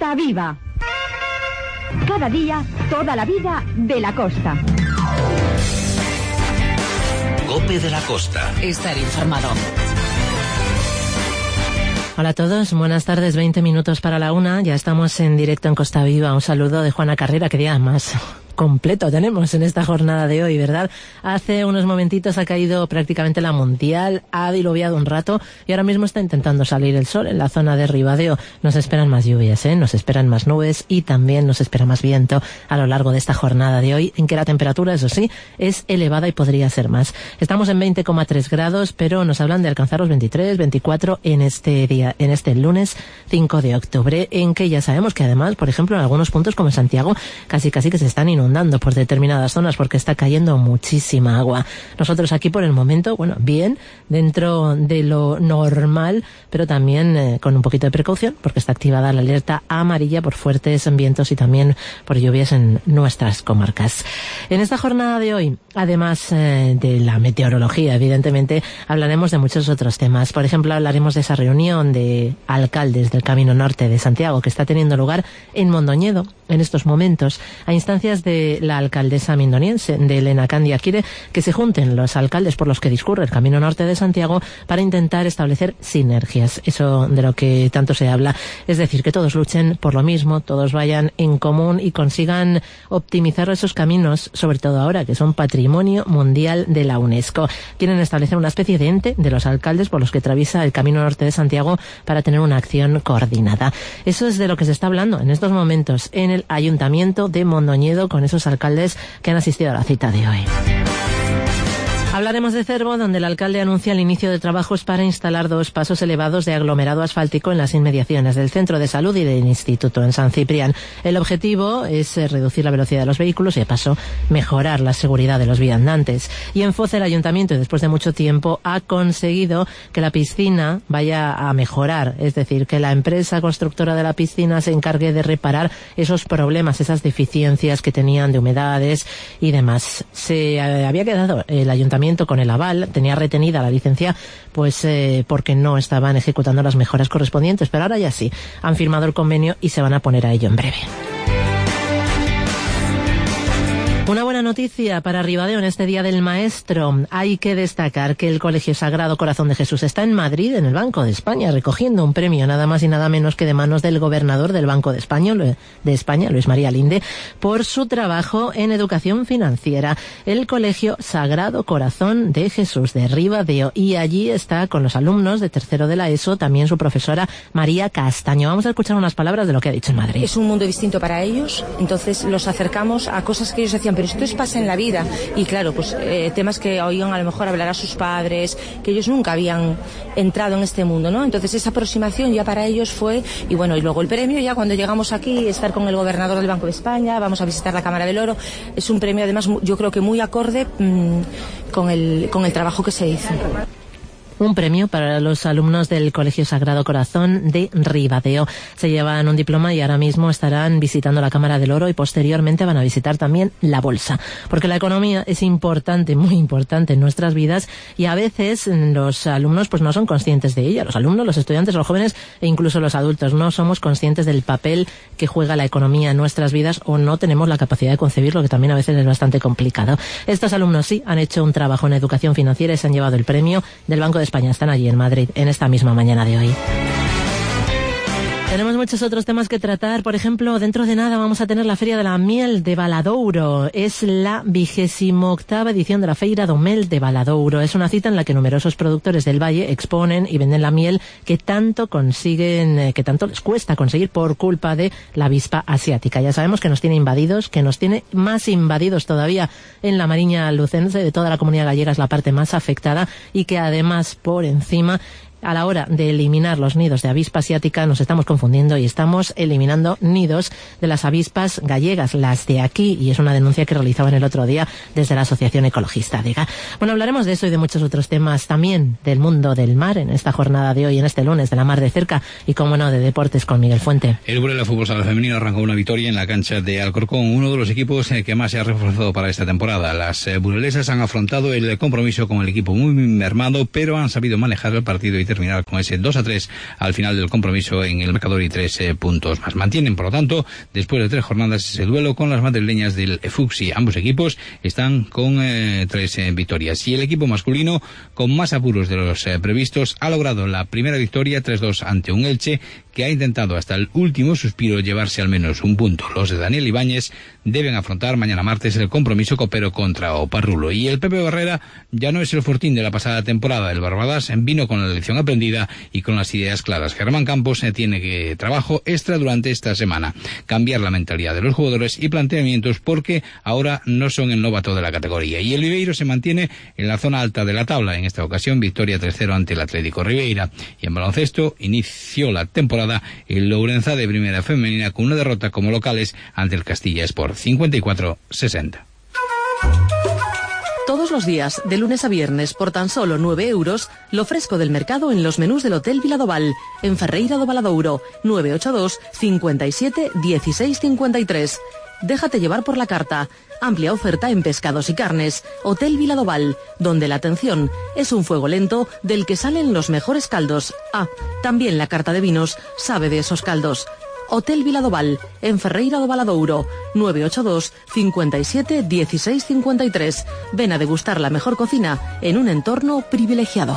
Costa Viva. Cada día, toda la vida de la costa. COPE de la Costa. Estar informado. Hola a todos, buenas tardes, 20 minutos para la 1, ya estamos en directo en Costa Viva. Un saludo de Juana Carrera, que día más completo tenemos en esta jornada de hoy, ¿verdad? Hace unos momentitos ha caído prácticamente la Mundial, ha diluviado un rato y ahora mismo está intentando salir el sol en la zona de Ribadeo. Nos esperan más lluvias, nos esperan más nubes y también nos espera más viento a lo largo de esta jornada de hoy, en que la temperatura, eso sí, es elevada y podría ser más. Estamos en 20,3 grados, pero nos hablan de alcanzar los 23, 24 en este día, en este lunes 5 de octubre, en que ya sabemos que además, por ejemplo, en algunos puntos como en Santiago, casi que se están inundando por determinadas zonas porque está cayendo muchísima agua. Nosotros aquí por el momento, bueno, bien, dentro de lo normal, pero también con un poquito de precaución porque está activada la alerta amarilla por fuertes vientos y también por lluvias en nuestras comarcas. En esta jornada de hoy, además de la meteorología, evidentemente, hablaremos de muchos otros temas. Por ejemplo, hablaremos de esa reunión de alcaldes del Camino Norte de Santiago que está teniendo lugar en Mondoñedo en estos momentos, a instancias de la alcaldesa mindoniense, de Elena Candia. Quiere que se junten los alcaldes por los que discurre el Camino Norte de Santiago para intentar establecer sinergias, eso de lo que tanto se habla, es decir, que todos luchen por lo mismo, todos vayan en común y consigan optimizar esos caminos, sobre todo ahora que son Patrimonio Mundial de la UNESCO. Quieren establecer una especie de ente de los alcaldes por los que atraviesa el Camino Norte de Santiago para tener una acción coordinada. Eso es de lo que se está hablando en estos momentos en el Ayuntamiento de Mondoñedo con esos alcaldes que han asistido a la cita de hoy. Hablaremos de Cervo, donde el alcalde anuncia el inicio de trabajos para instalar 2 pasos elevados de aglomerado asfáltico en las inmediaciones del Centro de Salud y del Instituto en San Ciprián. El objetivo es reducir la velocidad de los vehículos y, de paso, mejorar la seguridad de los viandantes. Y en Foz, el ayuntamiento, después de mucho tiempo, ha conseguido que la piscina vaya a mejorar. Es decir, que la empresa constructora de la piscina se encargue de reparar esos problemas, esas deficiencias que tenían de humedades y demás. Se había quedado el ayuntamiento con el aval, tenía retenida la licencia pues porque no estaban ejecutando las mejoras correspondientes, pero ahora ya sí, han firmado el convenio y se van a poner a ello en breve. Una buena noticia para Ribadeo en este Día del Maestro. Hay que destacar que el Colegio Sagrado Corazón de Jesús está en Madrid, en el Banco de España, recogiendo un premio nada más y nada menos que de manos del gobernador del Banco de España, Luis María Linde, por su trabajo en educación financiera. El Colegio Sagrado Corazón de Jesús de Ribadeo. Y allí está con los alumnos de tercero de la ESO, también su profesora María Castaño. Vamos a escuchar unas palabras de lo que ha dicho en Madrid. Es un mundo distinto para ellos, entonces los acercamos a cosas que ellos hacían, pero esto pasa en la vida y claro, pues temas que oían a lo mejor hablar a sus padres, que ellos nunca habían entrado en este mundo, ¿no? Entonces esa aproximación ya para ellos fue, y bueno, y luego el premio ya cuando llegamos aquí, estar con el gobernador del Banco de España, vamos a visitar la Cámara del Oro, es un premio además yo creo que muy acorde con el trabajo que se hizo. Un premio para los alumnos del Colegio Sagrado Corazón de Ribadeo. Se llevan un diploma y ahora mismo estarán visitando la Cámara del Oro y posteriormente van a visitar también la Bolsa. Porque la economía es importante, muy importante en nuestras vidas y a veces los alumnos pues no son conscientes de ella. Los alumnos, los estudiantes, los jóvenes e incluso los adultos no somos conscientes del papel que juega la economía en nuestras vidas o no tenemos la capacidad de concebirlo, que también a veces es bastante complicado. Estos alumnos sí han hecho un trabajo en educación financiera y se han llevado el premio del Banco de España. Están allí en Madrid en esta misma mañana de hoy. Tenemos muchos otros temas que tratar. Por ejemplo, dentro de nada vamos a tener la Feria de la Miel de Valadouro. Es la 28ª edición de la Feira do Mel de Valadouro. Es una cita en la que numerosos productores del valle exponen y venden la miel que tanto consiguen, que tanto les cuesta conseguir por culpa de la avispa asiática. Ya sabemos que nos tiene invadidos, que nos tiene más invadidos todavía en la Mariña Lucense. De toda la comunidad gallega es la parte más afectada y que además por encima a la hora de eliminar los nidos de avispa asiática nos estamos confundiendo y estamos eliminando nidos de las avispas gallegas, las de aquí, y es una denuncia que realizaban el otro día desde la Asociación Ecologista. Bueno, hablaremos de eso y de muchos otros temas también del mundo del mar en esta jornada de hoy, en este lunes de la mar de cerca y, como no, de deportes con Miguel Fuente. El Burela Fútbol Sala Femenino arrancó una victoria en la cancha de Alcorcón, uno de los equipos que más se ha reforzado para esta temporada. Las burelesas han afrontado el compromiso con el equipo muy mermado, pero han sabido manejar el partido y terminar con ese 2-3 al final del compromiso en el marcador y 3 puntos más. Mantienen, por lo tanto, después de 3 jornadas, ese duelo con las madrileñas del Fuxi. Ambos equipos están con 3 victorias. Y el equipo masculino, con más apuros de los previstos, ha logrado la primera victoria 3-2 ante un Elche que ha intentado hasta el último suspiro llevarse al menos un punto. Los de Daniel Ibáñez deben afrontar mañana martes el compromiso copero contra Oparrulo. Y el Pepe Barrera ya no es el Fortín de la pasada temporada. El Barbadas vino con la lección aprendida y con las ideas claras. Germán Campos tiene trabajo extra durante esta semana. Cambiar la mentalidad de los jugadores y planteamientos, porque ahora no son el novato de la categoría. Y el Viveiro se mantiene en la zona alta de la tabla. En esta ocasión, victoria 3-0 ante el Atlético Ribeira. Y en baloncesto inició la temporada el Lourenzá de primera femenina con una derrota como locales ante el Castilla Sport, 54-60. Todos los días, de lunes a viernes, por tan solo 9 euros, lo fresco del mercado en los menús del Hotel Viladoval, en Ferreira do Valadouro, 982 57 16 53. Déjate llevar por la carta. Amplia oferta en pescados y carnes. Hotel Viladoval, donde la atención es un fuego lento del que salen los mejores caldos. Ah, también la carta de vinos sabe de esos caldos. Hotel Viladoval, en Ferreira do Valadouro, 982 57 16 53. Ven a degustar la mejor cocina en un entorno privilegiado.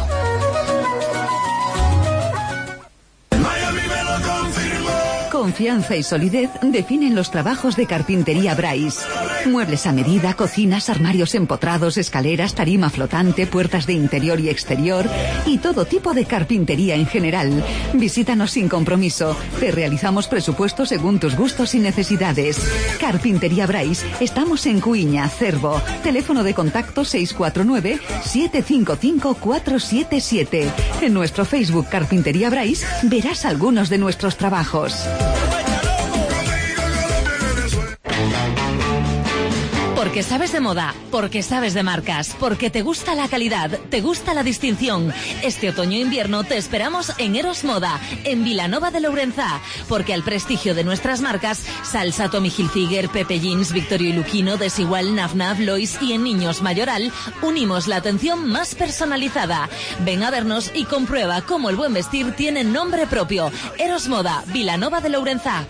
Confianza y solidez definen los trabajos de Carpintería Brais. Muebles a medida, cocinas, armarios empotrados, escaleras, tarima flotante, puertas de interior y exterior y todo tipo de carpintería en general. Visítanos sin compromiso. Te realizamos presupuestos según tus gustos y necesidades. Carpintería Brais. Estamos en Cuiña, Cervo. Teléfono de contacto 649 755 477. En nuestro Facebook Carpintería Brais verás algunos de nuestros trabajos. Porque sabes de moda, porque sabes de marcas, porque te gusta la calidad, te gusta la distinción. Este otoño-invierno te esperamos en Eros Moda, en Vilanova de Lourenzá, porque al prestigio de nuestras marcas, Salsa, Tommy Hilfiger, Pepe Jeans, Victorio y Luquino, Desigual, Naf, Lois y en Niños Mayoral, unimos la atención más personalizada. Ven a vernos y comprueba cómo el buen vestir tiene nombre propio. Eros Moda, Vilanova de Lourenzá.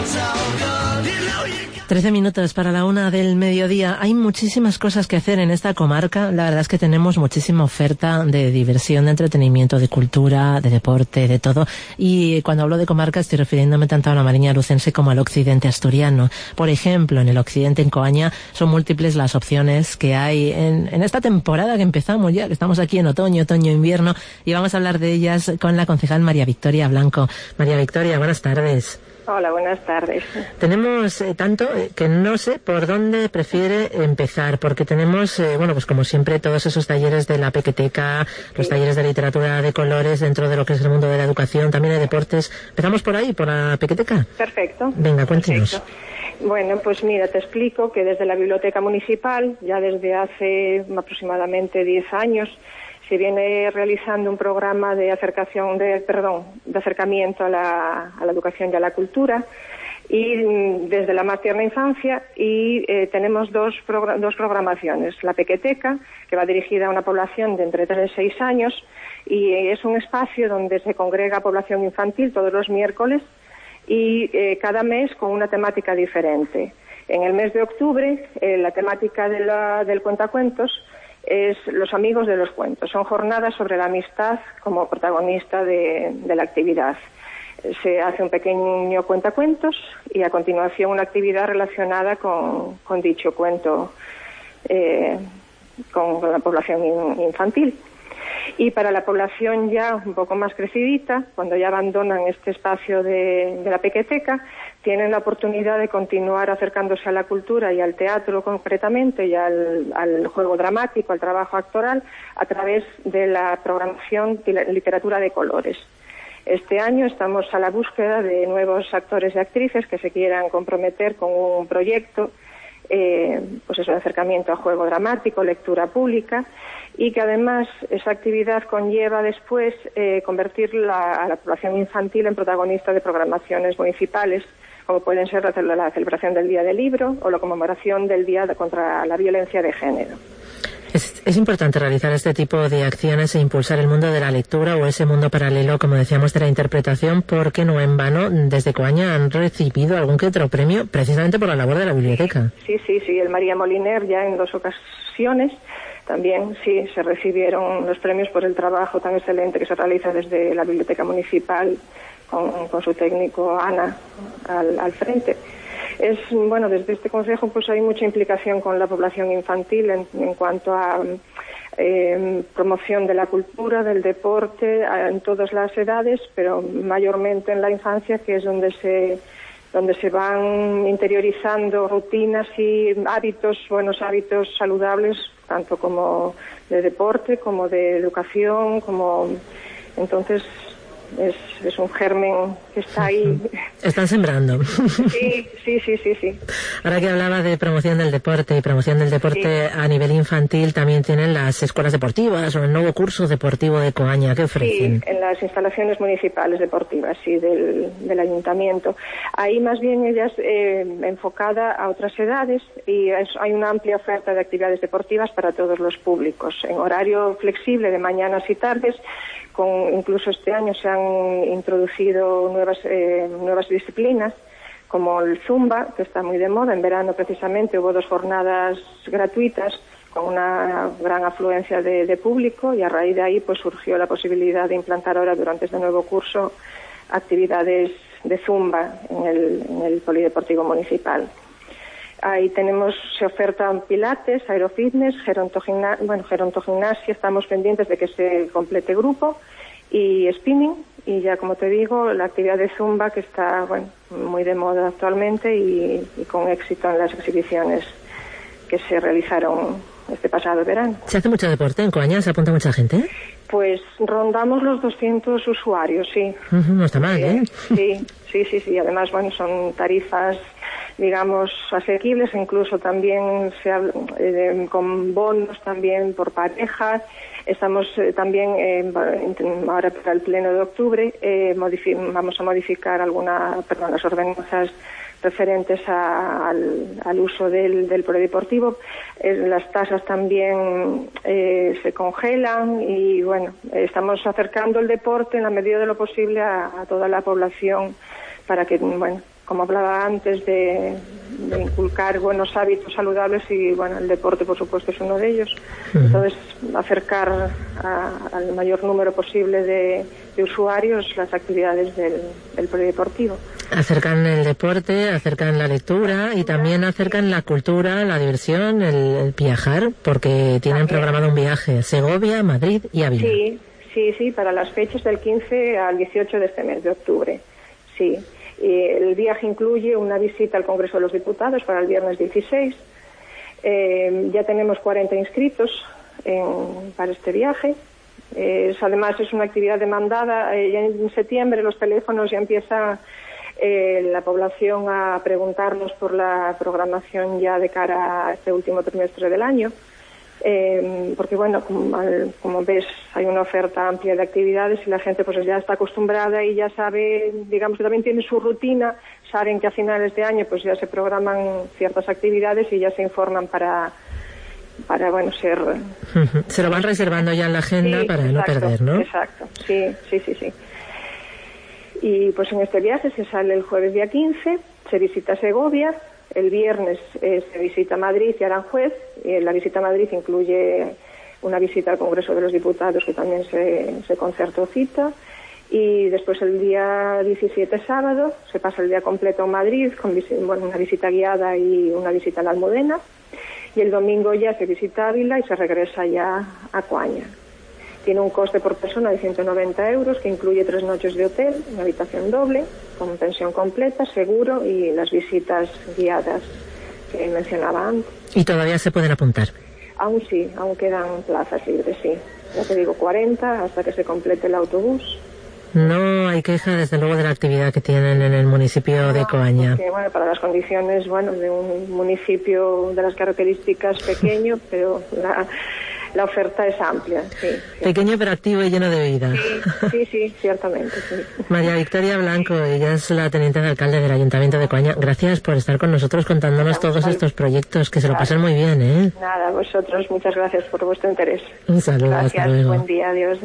13 minutos para la 1 del mediodía. Hay muchísimas cosas que hacer en esta comarca. La verdad es que tenemos muchísima oferta de diversión, de entretenimiento, de cultura, de deporte, de todo. Y cuando hablo de comarca estoy refiriéndome tanto a la Mariña Lucense como al occidente asturiano. Por ejemplo, en el occidente, en Coaña, son múltiples las opciones que hay en esta temporada que empezamos ya, que estamos aquí en otoño, invierno, y vamos a hablar de ellas con la concejal María Victoria Blanco. María Victoria, buenas tardes. Hola, buenas tardes. Tenemos tanto que no sé por dónde prefiere empezar, porque tenemos, pues como siempre, todos esos talleres de la pequeteca, los talleres de literatura de colores dentro de lo que es el mundo de la educación, también hay deportes. ¿Empezamos por ahí, por la pequeteca? Perfecto. Venga, cuéntenos. Perfecto. Bueno, pues mira, te explico que desde la Biblioteca Municipal, ya desde hace aproximadamente 10 años, se viene realizando un programa de acercamiento a la educación y a la cultura, y desde la más tierna infancia, y tenemos dos programaciones. La Pequeteca, que va dirigida a una población de entre 3 y 6 años, y es un espacio donde se congrega población infantil todos los miércoles, y cada mes con una temática diferente. En el mes de octubre, la temática del cuentacuentos es los amigos de los cuentos. Son jornadas sobre la amistad como protagonista de la actividad. Se hace un pequeño cuentacuentos y a continuación una actividad relacionada con dicho cuento, con la población infantil. Y para la población ya un poco más crecidita, cuando ya abandonan este espacio de la pequeteca, tienen la oportunidad de continuar acercándose a la cultura y al teatro concretamente, y al juego dramático, al trabajo actoral, a través de la programación de literatura de colores. Este año estamos a la búsqueda de nuevos actores y actrices que se quieran comprometer con un proyecto, pues es un acercamiento a juego dramático, lectura pública, y que además esa actividad conlleva después convertir a la población infantil en protagonista de programaciones municipales, como pueden ser la celebración del Día del Libro o la conmemoración del Día contra la Violencia de Género. Es importante realizar este tipo de acciones e impulsar el mundo de la lectura o ese mundo paralelo, como decíamos, de la interpretación, porque no en vano desde Coaña han recibido algún que otro premio precisamente por la labor de la biblioteca. Sí, el María Moliner ya en 2 ocasiones. También sí se recibieron los premios por el trabajo tan excelente que se realiza desde la Biblioteca Municipal con su técnico Ana al frente. Desde este consejo pues hay mucha implicación con la población infantil en cuanto a promoción de la cultura, del deporte, en todas las edades, pero mayormente en la infancia, que es donde se van interiorizando rutinas y buenos hábitos saludables, tanto como de deporte, como de educación, entonces es un germen que está ahí. Están sembrando. Sí. Ahora que hablaba de promoción del deporte y promoción del deporte a nivel infantil, también tienen las escuelas deportivas o el nuevo curso deportivo de Coaña. ¿Qué ofrecen? Sí, en las instalaciones municipales deportivas, sí, del ayuntamiento. Ahí más bien ella es enfocada a otras edades y hay una amplia oferta de actividades deportivas para todos los públicos, en horario flexible de mañanas y tardes. Incluso este año se han introducido nuevas disciplinas, como el Zumba, que está muy de moda. En verano precisamente hubo 2 jornadas gratuitas con una gran afluencia de público, y a raíz de ahí pues surgió la posibilidad de implantar ahora durante este nuevo curso actividades de Zumba en el Polideportivo Municipal. Ahí se ofertan pilates, aerofitness, gerontogimnasia, estamos pendientes de que se complete grupo, y spinning, y ya como te digo, la actividad de Zumba, que está muy de moda actualmente y con éxito en las exhibiciones que se realizaron este pasado verano. ¿Se hace mucho deporte en Coaña? ¿Se apunta mucha gente? Pues rondamos los 200 usuarios, sí. No está mal, ¿eh? Sí. Además, son tarifas, digamos, asequibles, incluso también se habla con bonos también por parejas. Estamos también, ahora para el pleno de octubre, vamos a modificar las ordenanzas referentes al uso del polideportivo. Las tasas también se congelan y estamos acercando el deporte en la medida de lo posible a toda la población, para que, como hablaba antes, de inculcar buenos hábitos saludables, y el deporte por supuesto es uno de ellos. Entonces, acercar al mayor número posible de usuarios las actividades del polideportivo. Acercan el deporte, acercan la lectura y también acercan la cultura, la diversión, el viajar, porque tienen programado un viaje a Segovia, Madrid y Ávila. Sí, para las fechas del 15 al 18 de este mes de octubre. Sí. El viaje incluye una visita al Congreso de los Diputados para el viernes 16. Ya tenemos 40 inscritos para este viaje. Además es una actividad demandada. Ya en septiembre los teléfonos ya empieza la población a preguntarnos por la programación ya de cara a este último trimestre del año. Porque como ves, hay una oferta amplia de actividades y la gente pues ya está acostumbrada y ya sabe, digamos que también tiene su rutina, saben que a finales de año pues ya se programan ciertas actividades y ya se informan para ser... Se lo van reservando ya en la agenda para no perder, ¿no? Exacto, sí. Y pues en este viaje se sale el jueves día 15, se visita Segovia. El viernes se visita Madrid y Aranjuez. La visita a Madrid incluye una visita al Congreso de los Diputados, que también se concertó cita. Y después el día 17, sábado, se pasa el día completo en Madrid con una visita guiada y una visita a la Almudena. Y el domingo ya se visita Ávila y se regresa ya a Coaña. Tiene un coste por persona de 190 euros, que incluye 3 noches de hotel, una habitación doble, con pensión completa, seguro y las visitas guiadas que mencionaba antes. ¿Y todavía se pueden apuntar? Aún sí, aún quedan plazas libres, sí. Ya te digo, 40 hasta que se complete el autobús. No hay queja, desde luego, de la actividad que tienen en el municipio de Coaña. Porque, para las condiciones, de un municipio de las características pequeño, pero la oferta es amplia. Sí. Pequeño pero activo y lleno de vida. Sí, ciertamente. Sí. María Victoria Blanco, ella es la teniente de alcalde del Ayuntamiento de Coaña. Gracias por estar con nosotros contándonos todos estos proyectos, que se lo pasen muy bien, ¿eh? Nada, vosotros, muchas gracias por vuestro interés. Un saludo, gracias, hasta luego. Buen día, adiós.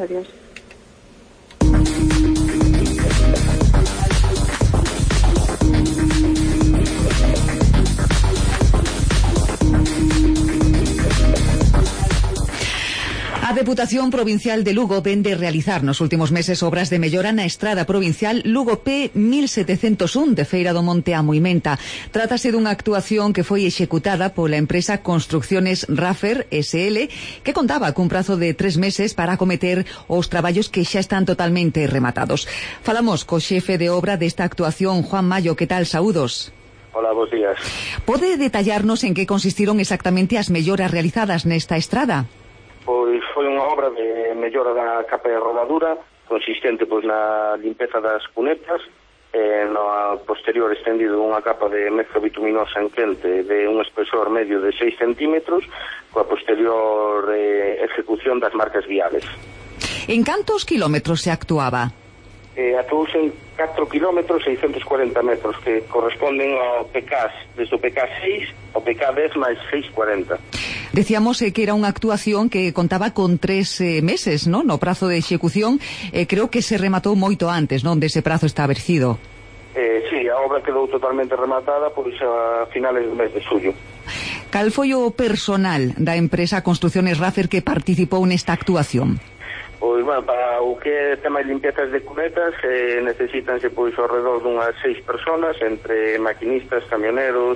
A Deputación Provincial de Lugo vende realizar nos últimos meses obras de mellora na estrada provincial Lugo P 1701 de Feira do Monte a Muimenta. Trátase dunha actuación que foi executada pola empresa Construcciones Raffer SL, que contaba cun prazo de 3 meses para acometer os traballos que xa están totalmente rematados. Falamos co xefe de obra desta actuación, Juan Mayo. Que tal? Saúdos. Hola, bons días. Pode detallarnos en que consistiron exactamente as melloras realizadas nesta estrada? Pois foi unha obra de mellora da capa de rodadura, consistente pois na limpeza das cunetas, no posterior estendido unha capa de mezcla bituminosa en quente de un espesor medio de 6 centímetros, coa posterior ejecución das marcas viales. En cantos kilómetros se actuaba? Actuouse en 4 kilómetros 640 metros, que corresponden ao PK, desde o PK 6 ao PK 10 máis 640. Decíamos que era unha actuación que contaba con 3 meses, ¿no? No prazo de execución, creo que se rematou moito antes, non? Dese prazo establecido. Sí, a obra quedou totalmente rematada pois a finales do mes de xullo. Cal foi o personal da empresa Construcciones Raffer que participou nesta actuación? Pois, bueno, para o que é tema de limpiezas de cunetas necesítanse pois ao redor dunhas 6 personas, entre maquinistas, camioneros,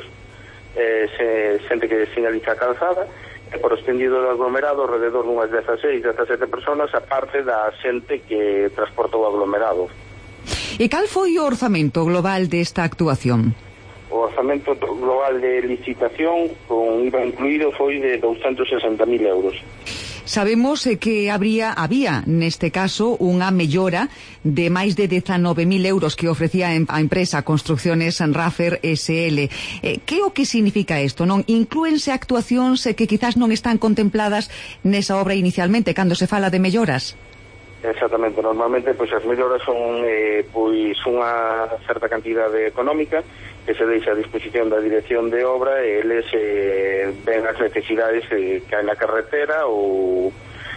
xente que señaliza a calzada, e por extendido do aglomerado ao redor dunhas 16, 17 personas, a parte da xente que transporta o aglomerado. E cal foi o orzamento global desta actuación? O orzamento global de licitación con IVA incluído foi de 260.000 euros. Sabemos que había neste caso unha mellora de máis de 19.000 euros que ofrecía a empresa Construcciones Raffer SL. Que o que significa isto? Non inclúense actuacións que quizás non están contempladas nesa obra inicialmente cando se fala de melloras? Exactamente, normalmente pois as melloras son pois unha certa cantidade económica que se deixa a disposición da dirección de obra e eles ven as necesidades que hai na carretera ou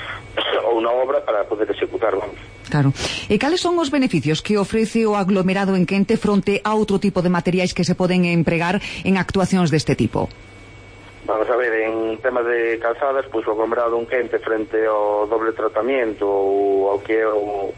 na obra para poder executar, vamos. Claro. E cales son os beneficios que ofrece o aglomerado en quente fronte a outro tipo de materiais que se poden empregar en actuacións deste tipo? Vamos a ver, en temas de calzadas, pois o aglomerado en quente frente ao doble tratamento ou ao que é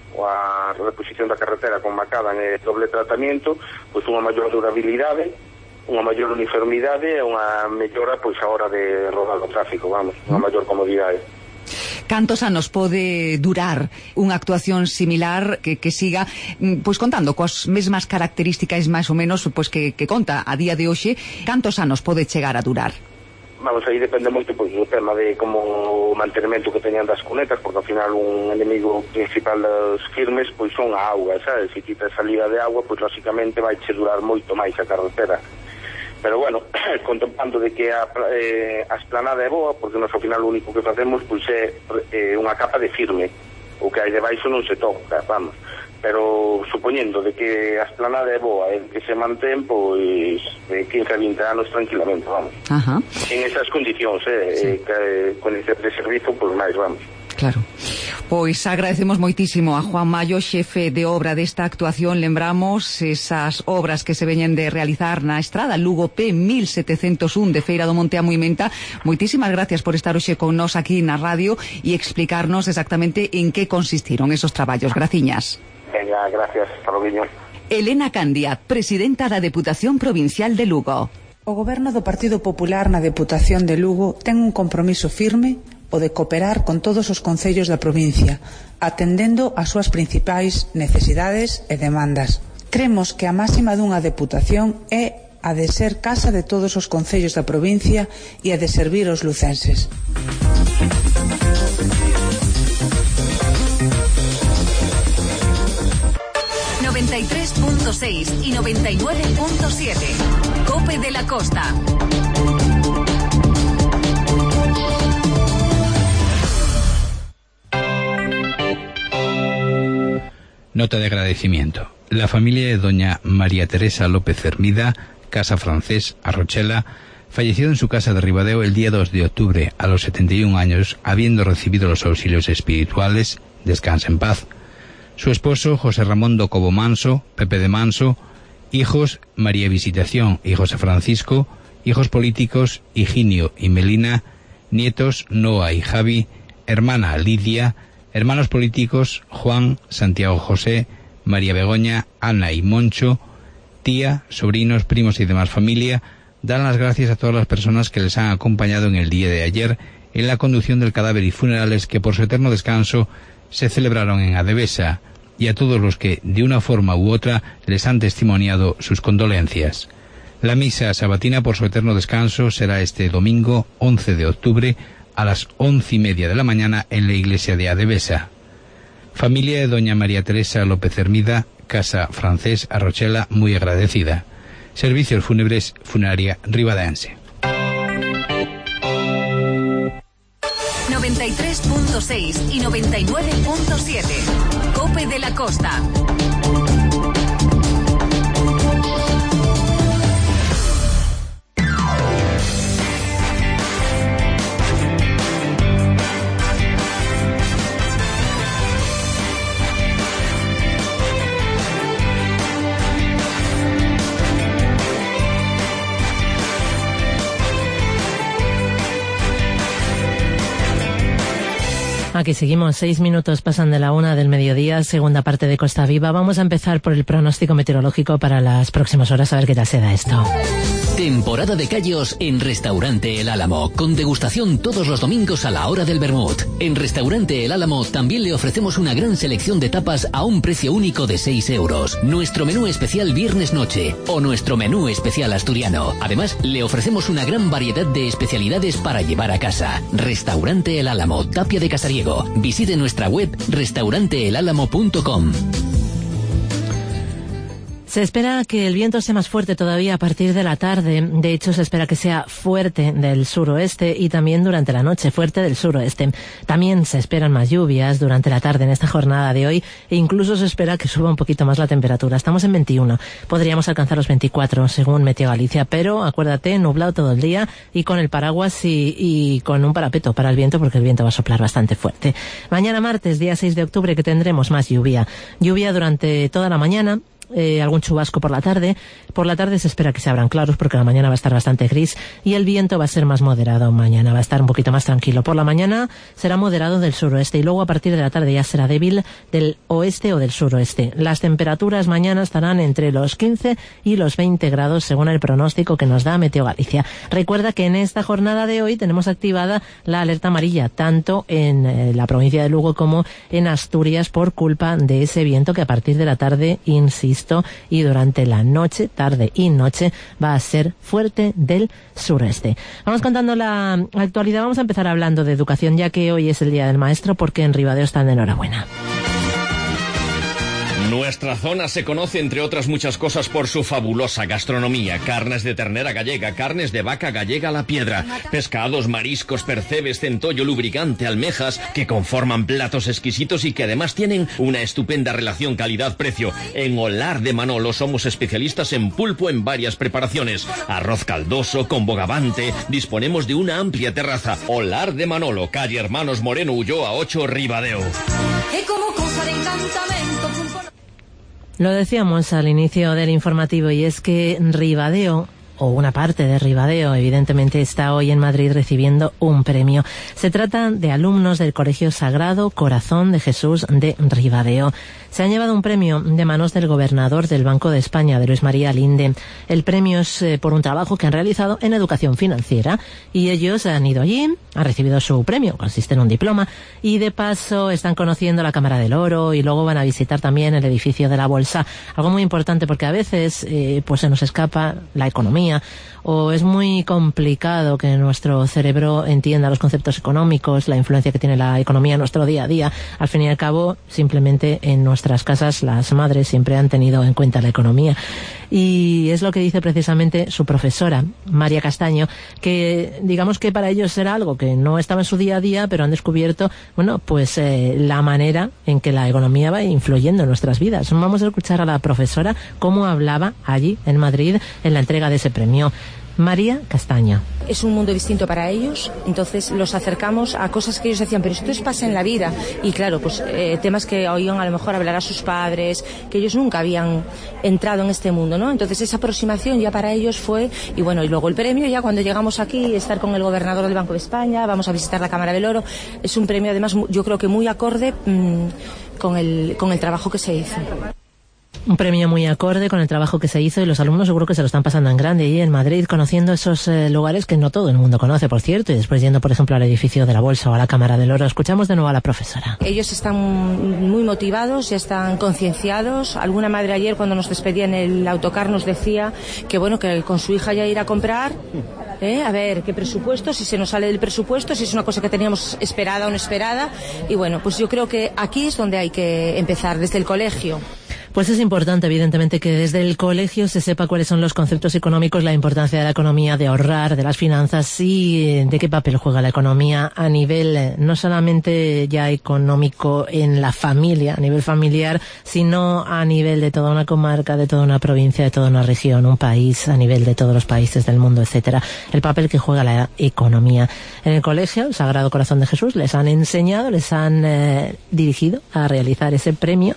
a reposición da carretera con macadam e doble tratamento, pois unha maior durabilidade, unha maior uniformidade e unha mellora pois a hora de rodar o tráfico, vamos, unha maior comodidade. Cantos anos pode durar unha actuación similar que siga pois contando coas mesmas características máis ou menos pois que conta a día de hoxe? Cantos anos pode chegar a durar? Vamos, aí depende moito pois, do tema de como o mantenimento que teñan das cunetas, porque ao final un enemigo principal dos firmes pois son a auga, sabes? Se quitas salida de agua, pois lógicamente vai che durar moito máis a carretera. Pero bueno, contemplando de que a esplanada é boa, porque nós ao final o único que facemos pois é unha capa de firme, o que hai debaixo non se toca, vamos. Pero supoñendo de que a esplanada é boa e que se mantén, pois 15 a 20 anos tranquilamente, vamos. Ajá. En esas condicións, sí. Con ese de servizo, pois máis, vamos. Claro. Pois agradecemos moitísimo a Juan Mayo, xefe de obra desta actuación. Lembramos esas obras que se veñen de realizar na estrada Lugo P 1701 de Feira do Monte a Muimenta. Moitísimas gracias por estar hoxe con nós aquí na radio e explicarnos exactamente en que consistiron esos traballos. Graciñas. Venga, gracias, hasta logo. Elena Candia, presidenta da Deputación Provincial de Lugo. O Goberno do Partido Popular na Deputación de Lugo ten un compromiso firme o de cooperar con todos os concellos da provincia, atendendo as súas principais necesidades e demandas. Cremos que a máxima dunha deputación é a de ser casa de todos os concellos da provincia e a de servir aos lucenses. ...93.6 y 99.7. COPE de la Costa. Nota de agradecimiento. La familia de doña María Teresa López Hermida, Casa Francés, Arrochela, falleció en su casa de Ribadeo el día 2 de octubre, a los 71 años, habiendo recibido los auxilios espirituales. Descansa en paz. Su esposo, José Ramón do Cobo Manso, Pepe de Manso, hijos, María Visitación y José Francisco, hijos políticos, Higinio y Melina, nietos, Noa y Javi, hermana Lidia, hermanos políticos, Juan, Santiago José, María Begoña, Ana y Moncho, tía, sobrinos, primos y demás familia, dan las gracias a todas las personas que les han acompañado en el día de ayer en la conducción del cadáver y funerales que por su eterno descanso se celebraron en Adevesa, y a todos los que, de una forma u otra, les han testimoniado sus condolencias. La misa sabatina por su eterno descanso será este domingo 11 de octubre a las 11:30 de la mañana en la iglesia de Adevesa. Familia de doña María Teresa López Hermida, Casa Francés, Arrochela, muy agradecida. Servicios fúnebres, Funeraria Ribadense. 93.6 y 99.7. Cope de la Costa. Aquí seguimos, 6 minutos pasan de la 1 del mediodía, segunda parte de Costa Viva. Vamos a empezar por el pronóstico meteorológico para las próximas horas, a ver qué tal se da esto. Temporada de callos en Restaurante El Álamo, con degustación todos los domingos a la hora del vermut. En Restaurante El Álamo también le ofrecemos una gran selección de tapas a un precio único de 6 euros. Nuestro menú especial viernes noche o nuestro menú especial asturiano. Además, le ofrecemos una gran variedad de especialidades para llevar a casa. Restaurante El Álamo, Tapia de Casariego. Visite nuestra web restauranteelálamo.com. Se espera que el viento sea más fuerte todavía a partir de la tarde. De hecho, se espera que sea fuerte del suroeste y también durante la noche fuerte del suroeste. También se esperan más lluvias durante la tarde en esta jornada de hoy e incluso se espera que suba un poquito más la temperatura. Estamos en 21. Podríamos alcanzar los 24 según Meteo Galicia, pero acuérdate, nublado todo el día y con el paraguas y con un parapeto para el viento porque el viento va a soplar bastante fuerte. Mañana martes, día 6 de octubre, que tendremos más lluvia. Lluvia durante toda la mañana. Algún chubasco por la tarde. Por la tarde se espera que se abran claros porque la mañana va a estar bastante gris y el viento va a ser más moderado. Mañana va a estar un poquito más tranquilo. Por la mañana será moderado del suroeste y luego a partir de la tarde ya será débil del oeste o del suroeste. Las temperaturas mañana estarán entre los 15 y los 20 grados según el pronóstico que nos da Meteo Galicia. Recuerda que en esta jornada de hoy tenemos activada la alerta amarilla tanto en la provincia de Lugo como en Asturias por culpa de ese viento que a partir de la tarde, insisto, y durante la noche, tarde y noche, va a ser fuerte del sureste. Vamos contando la actualidad. Vamos a empezar hablando de educación, ya que hoy es el Día del Maestro, porque en Ribadeo están de enhorabuena. Nuestra zona se conoce, entre otras muchas cosas, por su fabulosa gastronomía. Carnes de ternera gallega, carnes de vaca gallega a la piedra, pescados, mariscos, percebes, centollo, lubricante, almejas, que conforman platos exquisitos y que además tienen una estupenda relación calidad-precio. En Olar de Manolo somos especialistas en pulpo en varias preparaciones. Arroz caldoso, con bogavante, disponemos de una amplia terraza. Olar de Manolo, calle Hermanos Moreno Ulloa 8, Ribadeo. Lo decíamos al inicio del informativo y es que Ribadeo, o una parte de Ribadeo, evidentemente está hoy en Madrid recibiendo un premio. Se trata de alumnos del Colegio Sagrado Corazón de Jesús de Ribadeo. Se han llevado un premio de manos del gobernador del Banco de España, de Luis María Linde. El premio es por un trabajo que han realizado en educación financiera y ellos han ido allí, han recibido su premio, consiste en un diploma, y de paso están conociendo la Cámara del Oro y luego van a visitar también el edificio de la Bolsa. Algo muy importante porque a veces pues se nos escapa la economía o es muy complicado que nuestro cerebro entienda los conceptos económicos, la influencia que tiene la economía en nuestro día a día. Al fin y al cabo, simplemente en nuestro nuestras casas las madres siempre han tenido en cuenta la economía. Y es lo que dice precisamente su profesora, María Castaño, que digamos que para ellos era algo que no estaba en su día a día, pero han descubierto, bueno, pues la manera en que la economía va influyendo en nuestras vidas. Vamos a escuchar a la profesora cómo hablaba allí en Madrid en la entrega de ese premio. María Castaño. Es un mundo distinto para ellos, entonces los acercamos a cosas que ellos decían, pero esto pasa en la vida. Y claro, pues temas que oían a lo mejor hablar a sus padres, que ellos nunca habían entrado en este mundo, ¿no? Entonces esa aproximación ya para ellos fue, y bueno, y luego el premio ya cuando llegamos aquí, estar con el gobernador del Banco de España, vamos a visitar la Cámara del Oro, es un premio además yo creo que muy acorde con el trabajo que se hizo. Un premio muy acorde con el trabajo que se hizo y los alumnos seguro que se lo están pasando en grande allí en Madrid, conociendo esos lugares que no todo el mundo conoce, por cierto, y después yendo, por ejemplo, al edificio de la Bolsa o a la Cámara del Oro. Escuchamos de nuevo a la profesora. Ellos están muy motivados, ya están concienciados. Alguna madre ayer cuando nos despedía en el autocar nos decía que bueno, que con su hija ya ir a comprar, a ver qué presupuesto, si se nos sale del presupuesto, si es una cosa que teníamos esperada o no esperada. Y bueno, pues yo creo que aquí es donde hay que empezar, desde el colegio. Pues es importante, evidentemente, que desde el colegio se sepa cuáles son los conceptos económicos, la importancia de la economía, de ahorrar, de las finanzas y de qué papel juega la economía a nivel no solamente ya económico en la familia, a nivel familiar, sino a nivel de toda una comarca, de toda una provincia, de toda una región, un país, a nivel de todos los países del mundo, etcétera. El papel que juega la economía. En el colegio, el Sagrado Corazón de Jesús, les han enseñado, les han dirigido a realizar ese premio,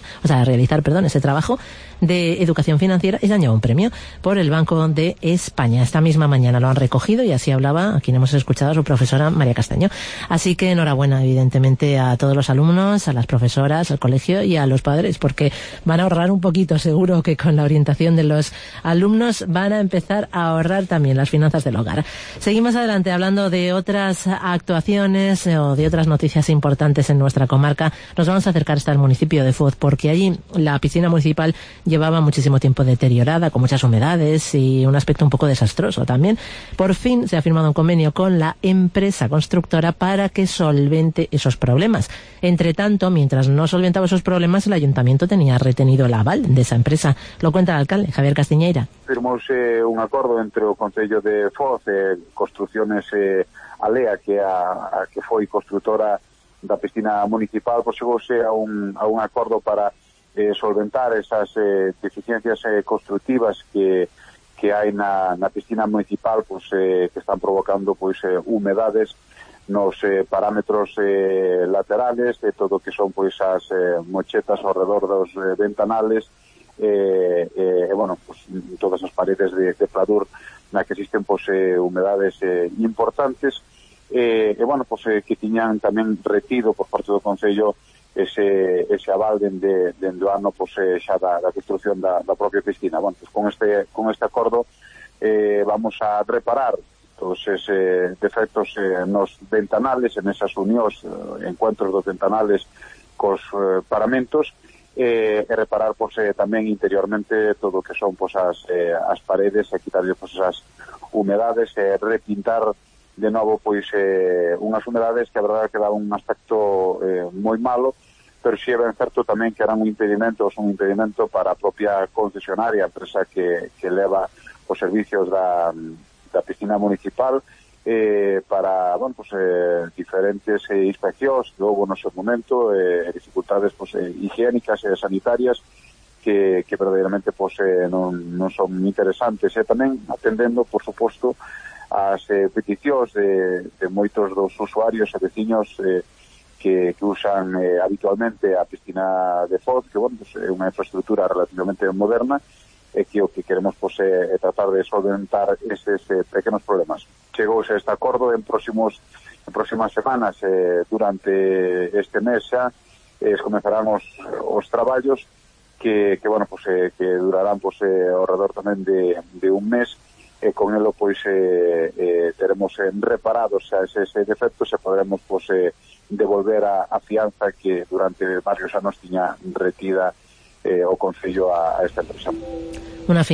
ese trabajo de educación financiera y se han llevado un premio por el Banco de España. Esta misma mañana lo han recogido y así hablaba, a quien hemos escuchado, a su profesora María Castaño. Así que enhorabuena, evidentemente, a todos los alumnos, a las profesoras, al colegio y a los padres, porque van a ahorrar un poquito. Seguro que con la orientación de los alumnos van a empezar a ahorrar también las finanzas del hogar. Seguimos adelante hablando de otras actuaciones o de otras noticias importantes en nuestra comarca. Nos vamos a acercar hasta el municipio de Foz, porque allí la piscina municipal llevaba muchísimo tiempo deteriorada, con muchas humedades y un aspecto un poco desastroso también. Por fin se ha firmado un convenio con la empresa constructora para que solvente esos problemas. Entre tanto, mientras no solventaba esos problemas, el ayuntamiento tenía retenido el aval de esa empresa. Lo cuenta el alcalde, Javier Castiñeira. Firmou un acordo entre o Concello de Foz e Construcciones Alea, que foi constructora da piscina municipal, pois chegouse a un acordo para solventar esas deficiencias constructivas que hai na piscina municipal, pois que están provocando pois humedades nos parámetros laterales de todo que son pois as mochetas ao redor dos ventanales bueno, pois todas as paredes de pladur na que existen pois humedades importantes bueno, pois que tiñan tamén retido por parte do Concello ese aval dende o ano pois xa da construcción da propia piscina. Bueno, pois con este acordo vamos a reparar todos eses defectos nos ventanales, en esas unións, encuentros dos ventanales cos paramentos, e reparar pois tamén interiormente todo o que son pois as paredes, e quitarlle pois esas humedades, e repintar de novo pois unhas humedades que a verdade que dá un aspecto moi malo, pero si é ben certo tamén que eran un impedimento para a propia concesionaria, a empresa que leva os servicios da piscina municipal, para, bueno, pues, diferentes inspeccións que houve no seu momento, dificultades pues, higiénicas e sanitarias que verdadeiramente pues, non son interesantes, e tamén atendendo, por suposto, as peticións de moitos dos usuarios e veciños que usan habitualmente a piscina de Foz, que bueno, pues, é unha infraestructura relativamente moderna, e que o que queremos pues, é tratar de solventar eses pequenos problemas. Chegouse este acordo en próximas semanas, durante este mes xa, comenzarán os traballos que bueno, pues, que durarán pues, ao redor tamén de un mes, e con elo pois teremos reparados eses defectos e poderemos pois devolver a fianza que durante varios anos tiña retida o Concello a esta empresa. Una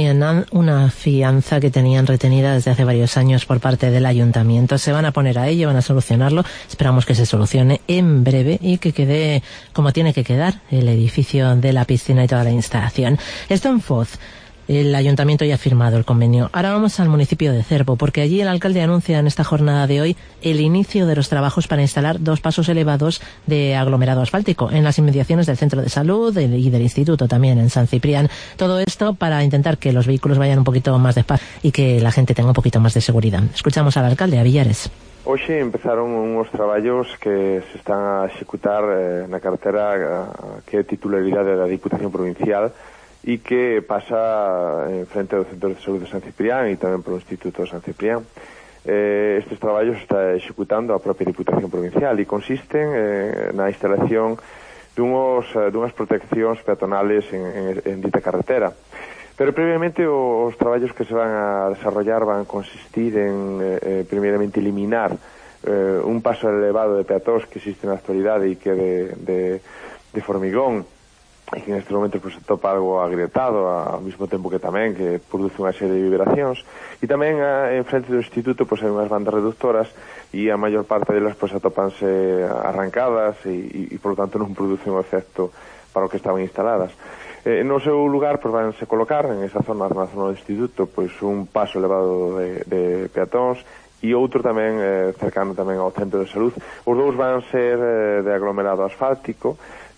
fianza que tenían retenida desde hace varios años por parte del Ayuntamiento. Se van a poner a ello, van a solucionarlo. Esperamos que se solucione en breve y que quede como tiene que quedar el edificio de la piscina y toda la instalación. Esto en Foz. El Ayuntamiento ya ha firmado el convenio. Ahora vamos al municipio de Cervo, porque allí el alcalde anuncia en esta jornada de hoy el inicio de los trabajos para instalar 2 pasos elevados de aglomerado asfáltico en las inmediaciones del centro de salud y del instituto también en San Ciprián. Todo esto para intentar que los vehículos vayan un poquito más despacio y que la gente tenga un poquito más de seguridad. Escuchamos al alcalde, a Villares. Hoxe empezaron uns traballos que se están a executar na carretera que é titularidade da Diputación Provincial e que pasa en frente ao Centro de Saúde de San Ciprián e tamén polo Instituto de San Ciprián. Estes traballos está executando a propia Diputación Provincial e consisten na instalación dunhas proteccións peatonales en dita carretera. Pero previamente os traballos que se van a desarrollar van a consistir en primeiramente eliminar un paso elevado de peatóns que existe na actualidade e que é de formigón e que neste momento pues, topa algo agrietado ao mesmo tempo que tamén que produce unha serie de vibracións e tamén en frente do instituto pues, hai unhas bandas reductoras e a maior parte delas pues, atopanse arrancadas e por lo tanto non produce un efecto para o que estaban instaladas. No seu lugar pues, vanse colocar en esa zona, na zona do instituto pues, un paso elevado de peatóns e outro tamén cercano tamén ao centro de salud. Os dous van ser de aglomerado asfáltico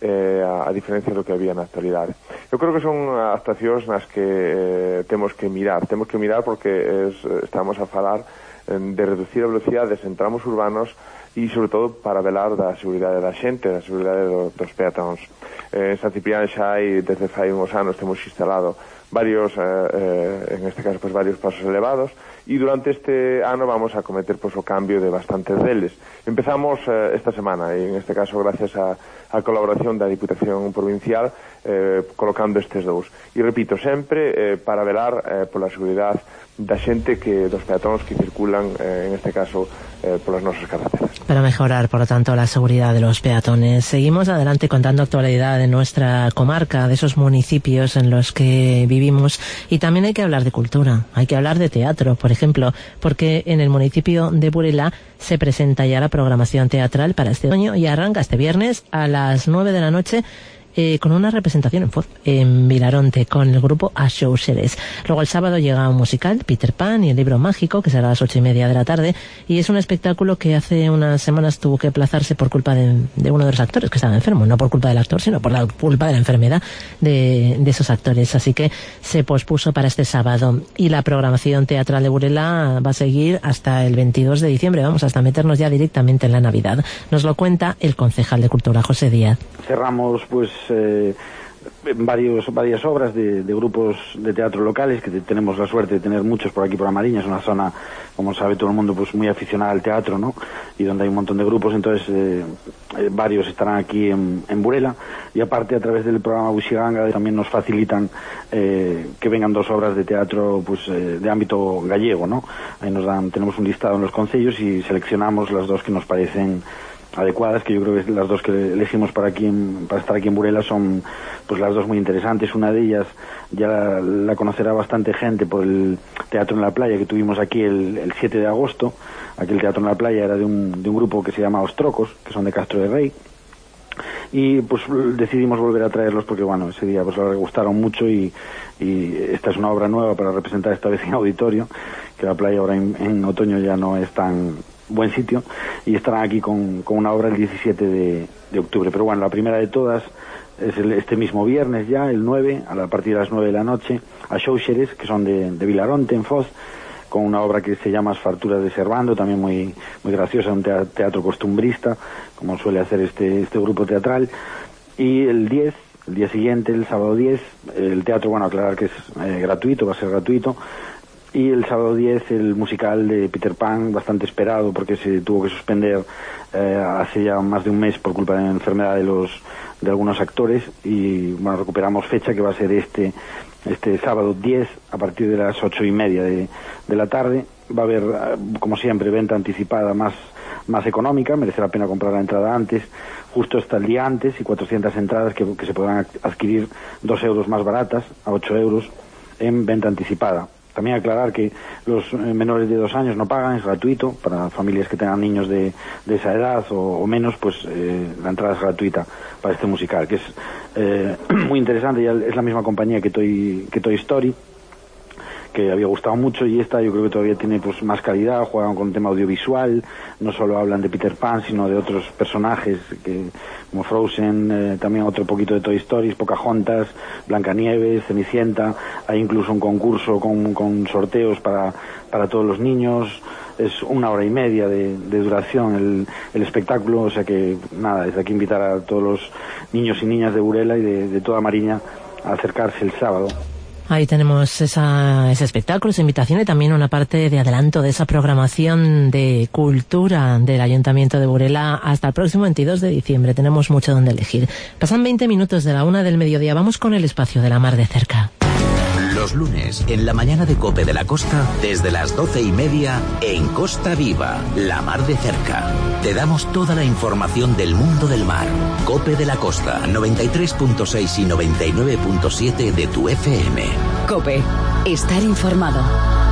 a diferencia do que había na actualidade. Eu creo que son actuacións nas que temos que mirar porque estamos a falar de reducir a velocidades en tramos urbanos e sobre todo para velar da seguridade da xente, da seguridade dos peatóns. En San Ciprián xa hai, desde fai uns anos, temos instalado varios, en este caso, pues, varios pasos elevados e durante este ano vamos a cometer pues, o cambio de bastantes deles. Empezamos esta semana e en este caso gracias a colaboración da Diputación Provincial colocando estes dous. E repito, sempre para velar pola seguridade da xente dos peatóns que circulan, en este caso, polas nosas carreteras. Para mejorar, por lo tanto, la seguridad de los peatones. Seguimos adelante contando actualidad de nuestra comarca, de esos municipios en los que vivimos. Y también hay que hablar de cultura, hay que hablar de teatro, por ejemplo, porque en el municipio de Burela se presenta ya la programación teatral para este otoño y arranca este viernes a las 9 de la noche con una representación en Vilaronte con el grupo A Show Seres. Luego el sábado llega un musical, Peter Pan y el libro mágico, que será a las 8:30 de la tarde, y es un espectáculo que hace unas semanas tuvo que aplazarse por culpa de uno de los actores que estaba enfermo, no por culpa del actor, sino por la culpa de la enfermedad de esos actores, así que se pospuso para este sábado. Y la programación teatral de Burela va a seguir hasta el 22 de diciembre, vamos, hasta meternos ya directamente en la Navidad. Nos lo cuenta el concejal de Cultura, José Díaz. Cerramos pues varias obras de grupos de teatro locales, que tenemos la suerte de tener muchos por aquí por Amariña. Es una zona, como sabe todo el mundo, pues muy aficionada al teatro, ¿no? Y donde hay un montón de grupos, entonces varios estarán aquí en Burela, y aparte a través del programa Buxiganga también nos facilitan que vengan 2 obras de teatro pues de ámbito gallego, ¿no? Ahí tenemos un listado en los concellos y seleccionamos las 2 que nos parecen adecuadas, que yo creo que las 2 que elegimos para estar aquí en Burela son pues las 2 muy interesantes. Una de ellas ya la conocerá bastante gente por el Teatro en la Playa que tuvimos aquí el 7 de agosto. Aquí el Teatro en la Playa era de un grupo que se llama Os Trocos, que son de Castro de Rey, y pues decidimos volver a traerlos porque bueno, ese día pues les gustaron mucho y esta es una obra nueva para representar esta vez en auditorio, que la playa ahora en otoño ya no es tan buen sitio, y estarán aquí con una obra el 17 de octubre. Pero bueno, la primera de todas es este mismo viernes ya, el 9, a partir de las 9 de la noche, a Show Seres, que son de Vilaronte, en Foz, con una obra que se llama As Farturas de Servando, también muy graciosa, un teatro costumbrista, como suele hacer este grupo teatral. Y el 10, el día siguiente, el sábado 10, el teatro, bueno, aclarar que es gratuito, va a ser gratuito. Y el sábado 10 el musical de Peter Pan, bastante esperado porque se tuvo que suspender hace ya más de un mes por culpa de la enfermedad de algunos actores, y bueno, recuperamos fecha, que va a ser este sábado 10 a partir de las 8:30 de la tarde. Va a haber, como siempre, venta anticipada más más económica, merece la pena comprar la entrada antes, justo hasta el día antes, y 400 entradas que se podrán adquirir 2 euros más baratas, a 8 euros, en venta anticipada. También aclarar que los menores de 2 años no pagan, es gratuito, para familias que tengan niños de esa edad o menos, pues la entrada es gratuita para este musical, que es muy interesante. Ya es la misma compañía que Toy Story, que había gustado mucho, y esta yo creo que todavía tiene pues más calidad, juegan con tema audiovisual, no solo hablan de Peter Pan, sino de otros personajes como Frozen, también otro poquito de Toy Story, Pocahontas, Blancanieves, Cenicienta, hay incluso un concurso con sorteos para todos los niños. Es 1 hora y media de duración el espectáculo, o sea que nada, desde aquí invitar a todos los niños y niñas de Burela y de toda Mariña a acercarse el sábado. Ahí tenemos ese espectáculo, esa invitación, y también una parte de adelanto de esa programación de cultura del Ayuntamiento de Burela hasta el próximo 22 de diciembre. Tenemos mucho donde elegir. Pasan 20 minutos de la 1 del mediodía. Vamos con el espacio de la mar de cerca. Los lunes, en la mañana de COPE de la Costa, desde las 12:30, en Costa Viva, la mar de cerca. Te damos toda la información del mundo del mar. COPE de la Costa, 93.6 y 99.7 de tu FM. COPE, estar informado.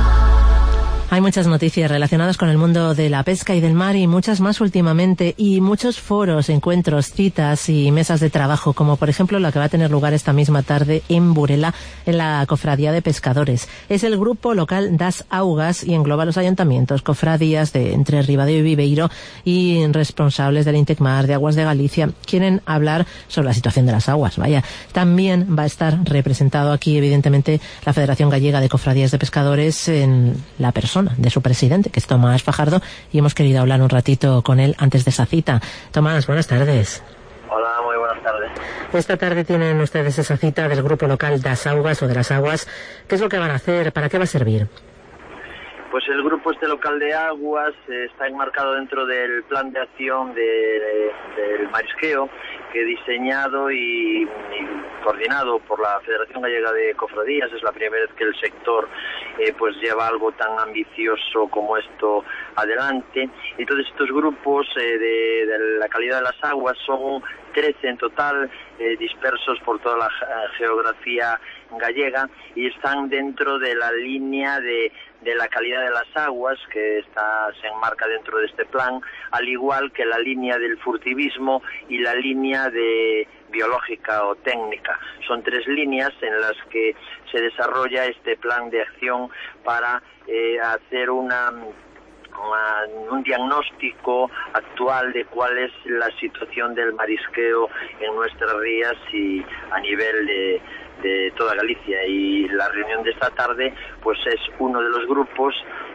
Hay muchas noticias relacionadas con el mundo de la pesca y del mar, y muchas más últimamente, y muchos foros, encuentros, citas y mesas de trabajo, como por ejemplo la que va a tener lugar esta misma tarde en Burela, en la Cofradía de Pescadores. Es el grupo local Das Augas y engloba los ayuntamientos, cofradías de entre Ribadeo y Viveiro y responsables del Intecmar, de Aguas de Galicia. Quieren hablar sobre la situación de las aguas. Vaya, también va a estar representado aquí, evidentemente, la Federación Gallega de Cofradías de Pescadores en la persona de su presidente, que es Tomás Fajardo, y hemos querido hablar un ratito con él antes de esa cita. Tomás, buenas tardes. Hola, muy buenas tardes. Esta tarde tienen ustedes esa cita del grupo local Das Augas o de las Aguas. ¿Qué es lo que van a hacer? ¿Para qué va a servir? Pues el grupo local de aguas está enmarcado dentro del plan de acción del marisqueo, que diseñado y coordinado por la Federación Gallega de Cofradías. Es la primera vez que el sector pues lleva algo tan ambicioso como esto adelante. Entonces estos grupos de la calidad de las aguas son 13 en total, dispersos por toda la geografía gallega, y están dentro de la línea de la calidad de las aguas, que se enmarca dentro de este plan, al igual que la línea del furtivismo y la línea de biológica o técnica. Son 3 líneas en las que se desarrolla este plan de acción para hacer un diagnóstico actual de cuál es la situación del marisqueo en nuestras rías y a nivel de toda Galicia. Y la reunión de esta tarde pues es uno de los grupos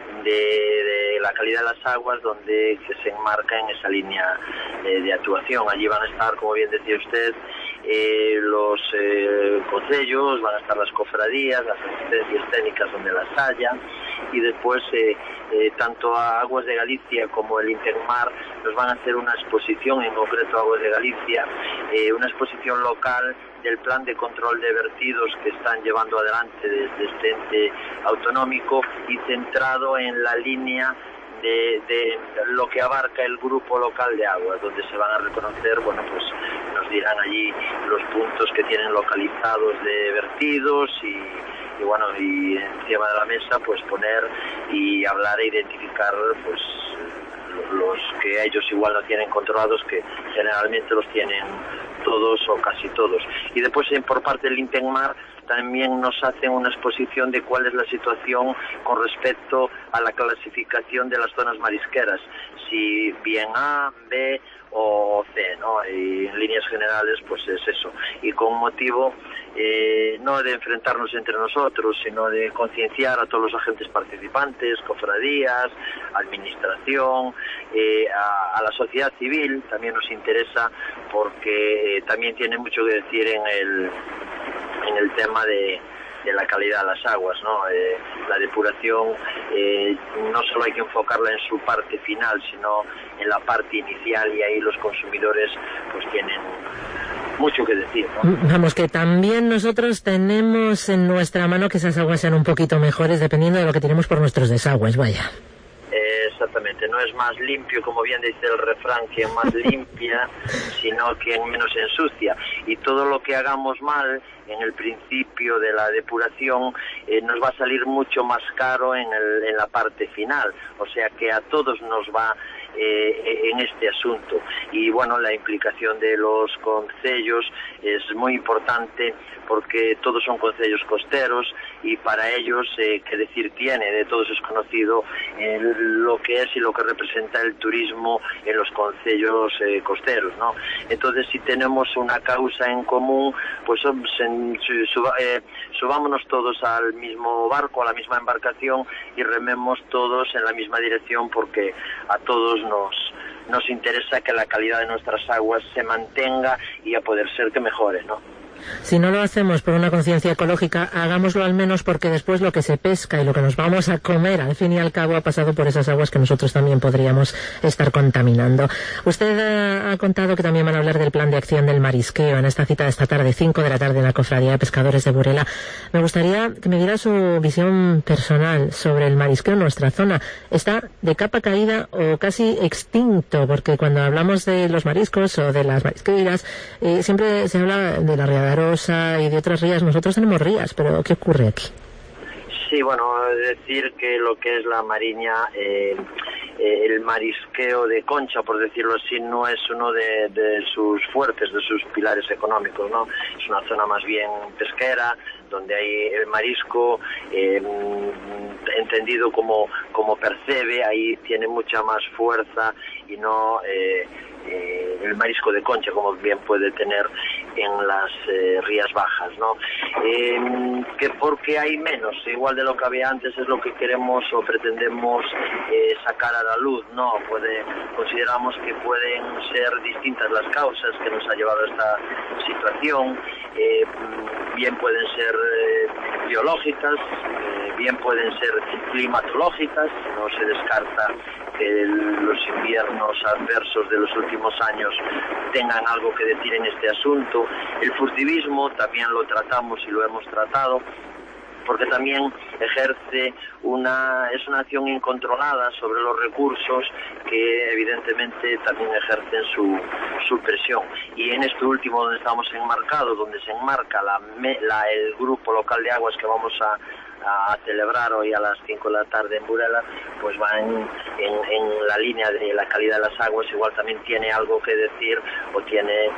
de la calidad de las aguas donde se enmarca en esa línea de actuación. Allí van a estar, como bien decía usted, los concellos, van a estar las cofradías, las asistencias técnicas donde las haya, y después tanto a Aguas de Galicia como el Intecmar nos van a hacer una exposición, en concreto Aguas de Galicia, una exposición local del plan de control de vertidos que están llevando adelante desde este ente autonómico y centrado en la línea de lo que abarca el grupo local de aguas, donde se van a reconocer, bueno, pues nos dirán allí los puntos que tienen localizados de vertidos y bueno, y encima de la mesa pues poner y hablar e identificar pues los que ellos igual no tienen controlados, que generalmente los tienen todos o casi todos. Y después por parte del Intecmar también nos hacen una exposición de cuál es la situación con respecto a la clasificación de las zonas marisqueras, si bien A, B o C, ¿no? Y en líneas generales pues es eso, y con motivo no de enfrentarnos entre nosotros, sino de concienciar a todos los agentes participantes, cofradías, administración, a la sociedad civil. También nos interesa porque también tiene mucho que decir en el tema de la calidad de las aguas, ¿no? La depuración no solo hay que enfocarla en su parte final, sino en la parte inicial, y ahí los consumidores pues tienen mucho que decir, ¿no? Vamos, que también nosotros tenemos en nuestra mano que esas aguas sean un poquito mejores dependiendo de lo que tenemos por nuestros desagües, vaya. Exactamente. efectivamente, no es más limpio, como bien dice el refrán, quien más limpia, sino quien menos ensucia. Y todo lo que hagamos mal en el principio de la depuración nos va a salir mucho más caro en la parte final. O sea que a todos nos va en este asunto. Y bueno, la implicación de los concellos es muy importante, porque todos son concellos costeros y para ellos, qué decir tiene, de todos es conocido lo que es y lo que representa el turismo en los concellos costeros, ¿no? Entonces, si tenemos una causa en común, pues subámonos todos al mismo barco, a la misma embarcación, y rememos todos en la misma dirección, porque a todos nos interesa que la calidad de nuestras aguas se mantenga y a poder ser que mejore, ¿no? Si no lo hacemos por una conciencia ecológica, hagámoslo al menos porque después lo que se pesca y lo que nos vamos a comer, al fin y al cabo, ha pasado por esas aguas que nosotros también podríamos estar contaminando. Usted ha contado que también van a hablar del plan de acción del marisqueo en esta cita de esta tarde, 5 de la tarde, en la Cofradía de Pescadores de Burela. Me gustaría que me diera su visión personal sobre el marisqueo en nuestra zona. ¿Está de capa caída o casi extinto? Porque cuando hablamos de los mariscos o de las marisqueiras, siempre se habla de la Ría de Arosa y de otras rías. Nosotros tenemos rías, pero ¿qué ocurre aquí? Sí, bueno, decir que lo que es la mariña, el marisqueo de concha, por decirlo así, no es uno de sus fuertes, de sus pilares económicos, ¿no? Es una zona más bien pesquera, donde hay el marisco entendido como percebe, ahí tiene mucha más fuerza, y no el marisco de concha, como bien puede tener en las rías bajas, ¿no? Que porque hay menos, igual de lo que había antes, es lo que queremos o pretendemos sacar a la luz, ¿no? Consideramos que pueden ser distintas las causas que nos ha llevado a esta situación. Bien pueden ser biológicas, bien pueden ser climatológicas. No se descarta que los inviernos adversos de los últimos años tengan algo que decir en este asunto. El furtivismo también lo tratamos y lo hemos tratado, porque también es una acción incontrolada sobre los recursos que evidentemente también ejercen su presión. Y en este último donde estamos enmarcados, donde se enmarca el grupo local de aguas que vamos a celebrar hoy a las 5 de la tarde en Burela, pues va en la línea de la calidad de las aguas. Igual también tiene algo que decir, o tiene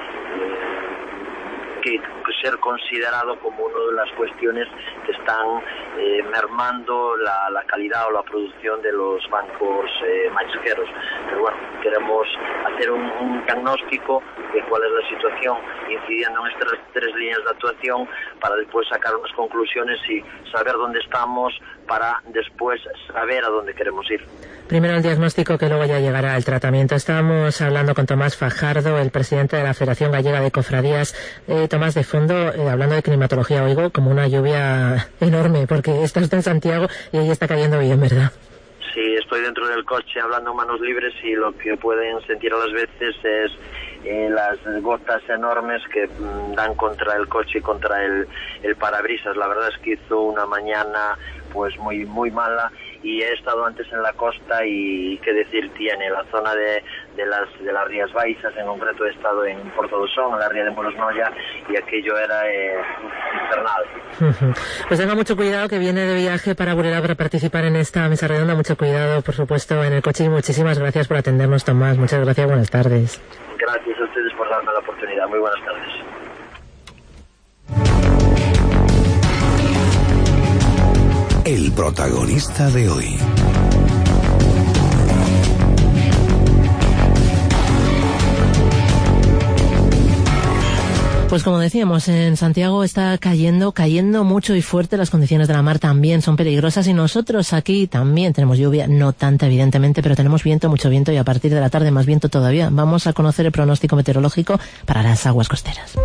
que ser considerado como una de las cuestiones que están mermando la calidad o la producción de los bancos marisqueros. Pero bueno, queremos hacer un diagnóstico de cuál es la situación, incidiendo en estas 3 líneas de actuación, para después sacar unas conclusiones y saber dónde estamos, para después saber a dónde queremos ir. Primero el diagnóstico, que luego ya llegará el tratamiento. Estábamos hablando con Tomás Fajardo, el presidente de la Federación Gallega de Cofradías. Tomás, de fondo, hablando de climatología, oigo como una lluvia enorme, porque está usted en Santiago y ahí está cayendo bien, ¿verdad? Sí, estoy dentro del coche hablando manos libres, y lo que pueden sentir a las veces es las gotas enormes que dan contra el coche y contra el parabrisas. La verdad es que hizo una mañana pues muy muy mala, y he estado antes en la costa, y qué decir tiene, la zona de las Rías Baixas, en concreto he estado en Portodosón, en la ría de Morosnoya, y aquello era infernal. Pues tenga mucho cuidado, que viene de viaje para Burela para participar en esta mesa redonda. Mucho cuidado, por supuesto, en el coche, y muchísimas gracias por atendernos, Tomás. Muchas gracias, buenas tardes. Gracias a ustedes por darme la oportunidad. Muy buenas tardes. El protagonista de hoy. Pues como decíamos, en Santiago está cayendo mucho y fuerte. Las condiciones de la mar también son peligrosas, y nosotros aquí también tenemos lluvia, no tanta evidentemente, pero tenemos viento, mucho viento, y a partir de la tarde más viento todavía. Vamos a conocer el pronóstico meteorológico para las aguas costeras.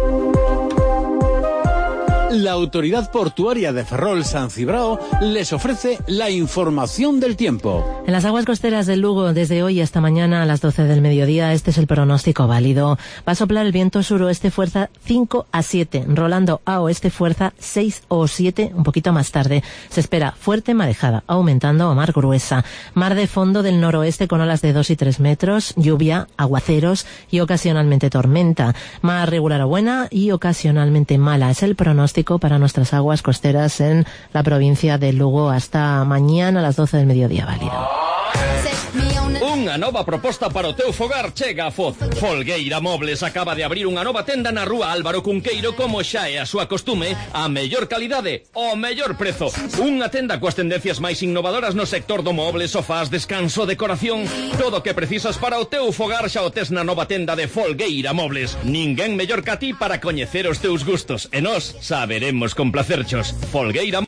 La Autoridad Portuaria de Ferrol San Cibrao les ofrece la información del tiempo. En las aguas costeras del Lugo, desde hoy hasta mañana a las 12 del mediodía, este es el pronóstico válido. Va a soplar el viento suroeste fuerza 5 a 7, rolando a oeste fuerza 6 o 7 un poquito más tarde. Se espera fuerte marejada, aumentando a mar gruesa. Mar de fondo del noroeste con olas de 2 y 3 metros, lluvia, aguaceros y ocasionalmente tormenta. Mar regular o buena y ocasionalmente mala. Es el pronóstico para nuestras aguas costeras en la provincia de Lugo hasta mañana a las 12 del mediodía válido. Unha nova proposta para o teu fogar chega a Foz. Folgueira Mobles acaba de abrir unha nova tenda na rúa Álvaro Cunqueiro, como xa é a súa costume, a mellor calidade, o mellor prezo. Unha tenda coas tendencias máis innovadoras no sector do moble, sofás, descanso, decoración. Todo o que precisas para o teu fogar xa o tes na nova tenda de Folgueira Mobles. Ninguén mellor que a ti para coñecer os teus gustos, e nós saberemos complacerchos. Folgueira